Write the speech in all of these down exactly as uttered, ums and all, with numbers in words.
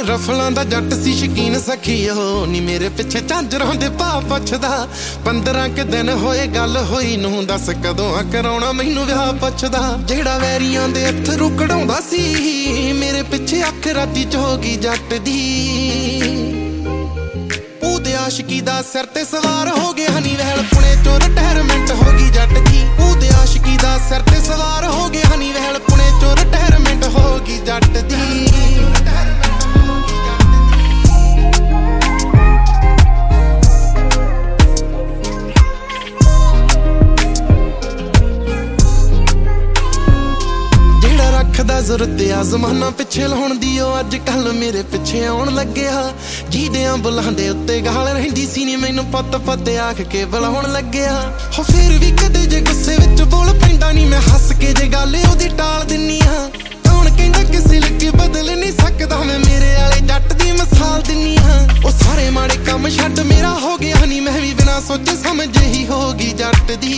रफलों दा जट सी शकीन सखियो नी मेरे पिछे झांजरां दे भाव पुछदा। पंद्रह के दिन होए गल होई नूं दस कदों कराउणा मैनूं विआह पुछदा। जेड़ा वैरियां दे अथरू कढाउंदा सी मेरे पिछे अख राती च हो गई जट दी। ਉਹਦੇ आशिकी दा सिर ते सवार हो गया हनी वहल पुणे चो रिटायरमेंट हो गई जट दी। ਉਹਦੇ आशिकी दा सिर ते सवार हो गया हनी वहल पुणे चो रिटायरमेंट हो गई जट दी। जरूरत आ जमाना पिछे लाउण दी अज कल मेरे पिछे आउण लग्या। जीदियां बुलांदे उत्ते गाल रहिंदी सी नी मैनूं पुत पुत आख के बुलाउण लग्या। हो फिर भी कदे जे गुस्से विच बोल पैंदा नी मैं हस के जे गल ओदी टाल दिन्नी हां। कौन कहंदा किसे लगे बदल नहीं सकदा मैं मेरे वाले जट दी मिसाल दिन्नी हां। ओ सारे माड़े काम छड्ड मेरा हो गया नी मैं भी बिना सोचे समझे ही हो गई जट दी।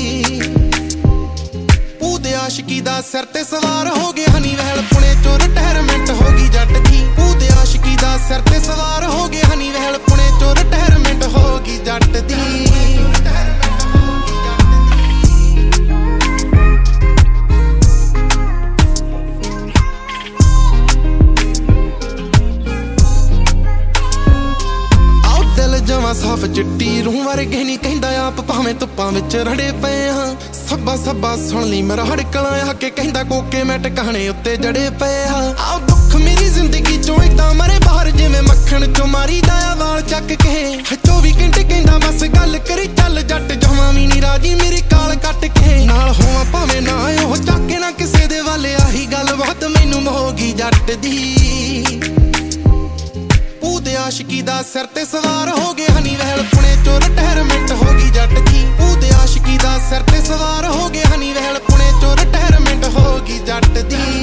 ਉਹਦੇ आशिकी दा सिर ते सवार हो गया हनी वहल पुणे चो रिटायरमेंट हो गई जट दी। ਉਹਦੇ आशिकी दा सिर ते सवार हो गया हनी वहल पुणे चो रिटायरमेंट हो गई जट दी। जमा साफ चिट्टी रूह वर्गे नहीं कहंदा आप भावें धुप्पां विच रड़े पे हाँ। सब्बा सब्बा सुन ली मेरा हड़कला आके कहंदा कोके मैं टकाने उत्ते जड़े पे हाँ। आओ दुख मेरी जिंदगी चों इदां मरे बाहर जिवें मक्खण चों मारी दाया वाल चक के। चौबी घंटे कहंदा बस गल करी चल जट जमां वी नहीं राजी मेरी काल कट के। नाल होवां भावें ना ओह चाके ना किसे दे वाले आही गल बात मैनूं मोहगी जट दी। ਉਹਦੇ आशिकी दा सिर ते सवार हो गया हनी वहल पुणे चो रिटायरमेंट हो गई जट दी। ਉਹਦੇ आशिकी दा सिर ते सवार हो गया हनी वहल पुणे चो रिटायरमेंट हो गई जट दी।